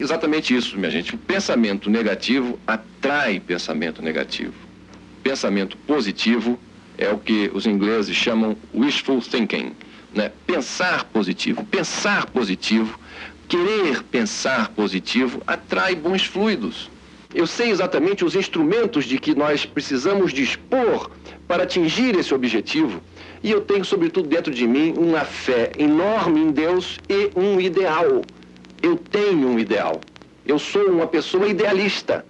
Exatamente isso, minha gente. O pensamento negativo atrai pensamento negativo. Pensamento positivo é o que os ingleses chamam wishful thinking, né? Pensar positivo, querer pensar positivo atrai bons fluidos. Eu sei exatamente os instrumentos de que nós precisamos dispor para atingir esse objetivo e eu tenho, sobretudo, dentro de mim uma fé enorme em Deus e um ideal. Eu tenho um ideal. Eu sou uma pessoa idealista.